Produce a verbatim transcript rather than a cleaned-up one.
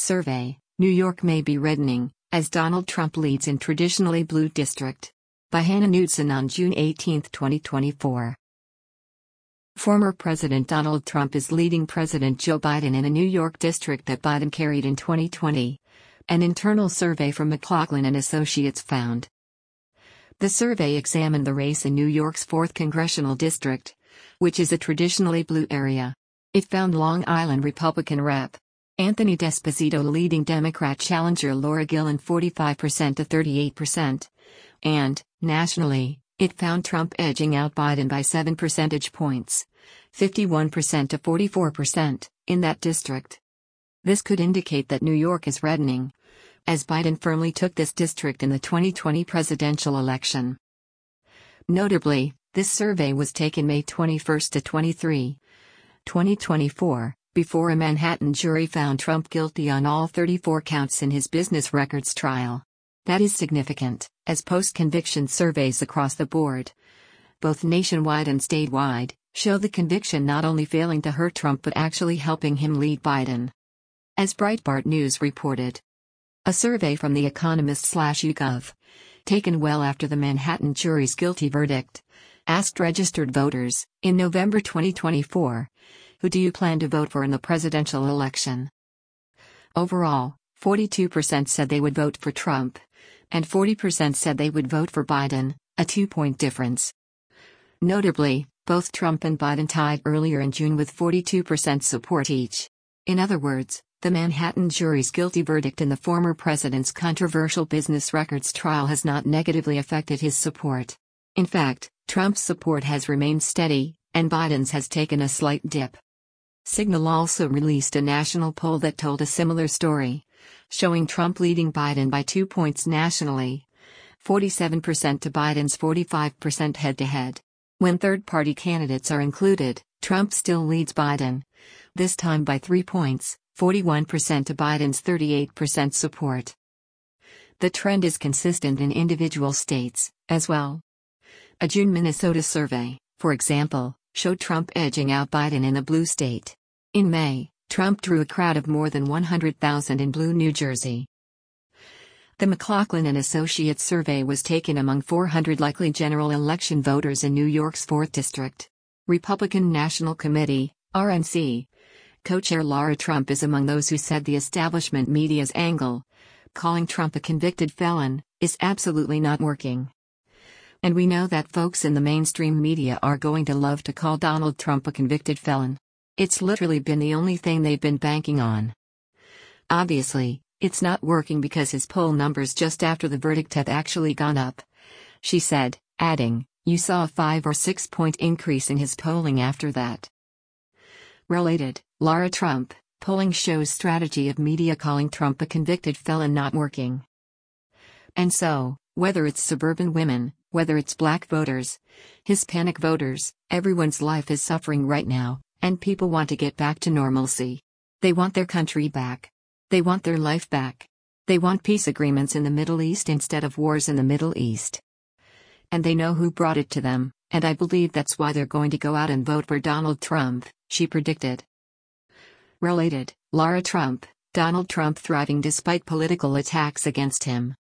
Survey: New York may be reddening, as Donald Trump leads in traditionally blue district. By Hannah Knudsen on June eighteenth, twenty twenty-four. Former President Donald Trump is leading President Joe Biden in a New York district that Biden carried in twenty twenty. An internal survey from McLaughlin and Associates found. The survey examined the race in New York's fourth Congressional District, which is a traditionally blue area. It found Long Island Republican Representative Anthony D'Esposito leading Democrat challenger Laura Gillen forty-five percent to thirty-eight percent. And, nationally, it found Trump edging out Biden by seven percentage points, fifty-one percent to forty-four percent, in that district. This could indicate that New York is reddening, as Biden firmly took this district in the twenty twenty presidential election. Notably, this survey was taken May twenty-first to twenty-third, twenty twenty-four, before a Manhattan jury found Trump guilty on all thirty-four counts in his business records trial. That is significant, as post-conviction surveys across the board, both nationwide and statewide, show the conviction not only failing to hurt Trump but actually helping him lead Biden. As Breitbart News reported, a survey from The Economist slash YouGov, taken well after the Manhattan jury's guilty verdict, asked registered voters, in November twenty twenty-four, who do you plan to vote for in the presidential election? Overall, forty-two percent said they would vote for Trump, and forty percent said they would vote for Biden, a two-point difference. Notably, both Trump and Biden tied earlier in June with forty-two percent support each. In other words, the Manhattan jury's guilty verdict in the former president's controversial business records trial has not negatively affected his support. In fact, Trump's support has remained steady, and Biden's has taken a slight dip. Signal also released a national poll that told a similar story, showing Trump leading Biden by two points nationally, forty-seven percent to Biden's forty-five percent head-to-head. When third-party candidates are included, Trump still leads Biden, this time by three points, forty-one percent to Biden's thirty-eight percent support. The trend is consistent in individual states, as well. A June Minnesota survey, for example, showed Trump edging out Biden in a blue state. In May, Trump drew a crowd of more than one hundred thousand in blue New Jersey. The McLaughlin and Associates survey was taken among four hundred likely general election voters in New York's fourth District. Republican National Committee, R N C, co-chair Laura Trump is among those who said the establishment media's angle, calling Trump a convicted felon, is absolutely not working. And we know that folks in the mainstream media are going to love to call Donald Trump a convicted felon. It's literally been the only thing they've been banking on. Obviously, it's not working because his poll numbers just after the verdict have actually gone up, she said, adding, you saw a five or six point increase in his polling after that. Related, Laura Trump, polling shows strategy of media calling Trump a convicted felon not working. And so, whether it's suburban women, whether it's black voters, Hispanic voters, everyone's life is suffering right now, and people want to get back to normalcy. They want their country back. They want their life back. They want peace agreements in the Middle East instead of wars in the Middle East. And they know who brought it to them, and I believe that's why they're going to go out and vote for Donald Trump, she predicted. Related, Laura Trump, Donald Trump thriving despite political attacks against him.